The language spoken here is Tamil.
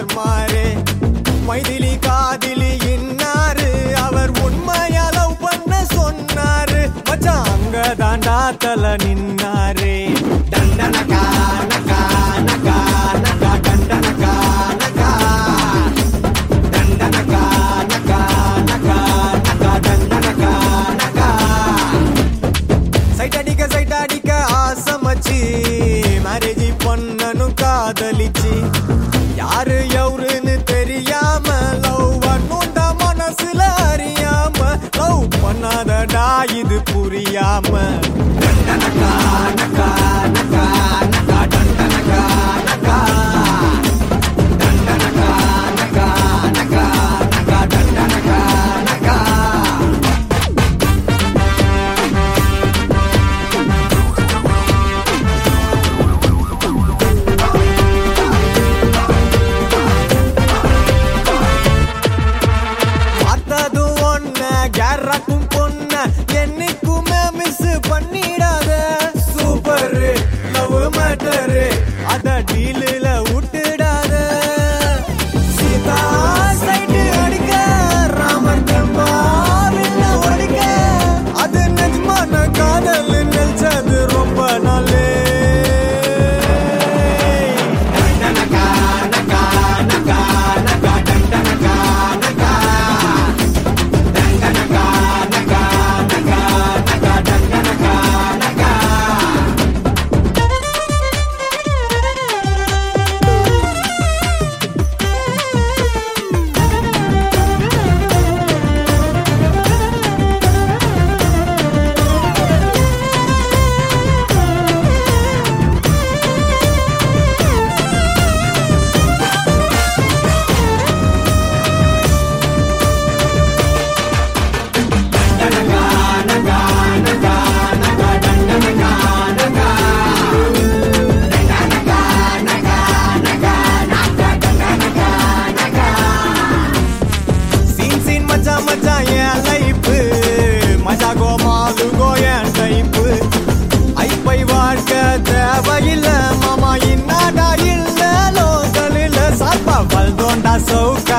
மாறே மைதிலி காதிலி இன்னாரு அவர் உண்மையா லவ் பண்ண சொன்னாரு மச்சான் அங்க தாண்டா தல நின்னாரே டண்டனகா நகா நகா நகா டண்டனகா நகா டண்டனகா நகா நகா நகா டண்டனகா நகா சைட் அடிக்க ஆசமச்சி மேரேஜ் பண்ணனும் காதலிச்சி யாரு எவருன்னு தெரியாம லவ் பண்ணுண்டா மனசுல அறியாம லவ் பண்ணாதடா இது புரியாம டண்டனகா நகா நகா நகா டண்டனகா நகா டண்டனகா நகா நகா நகா டண்டனகா நகா கேரக்கும் பொண்ண என்னைக்குமே மிஸ் பண்ணிடாத சூப்பர் லவ் மேட்டர் அத டீலில் விட்டுடாத சீதா சைடு அடிக்க ராமர் தெம்பாவில்ல ஒடிக்க அது நிஜமான காதல் நினைச்சது ரொம்ப நாளே டண்டனகா நகா நகா நகா டண்டனகா நகா தேவையில்ல மாமா இன்னாடா இல்ல லோக்கலில் சாப்பா பல்தோண்டா சவுக்க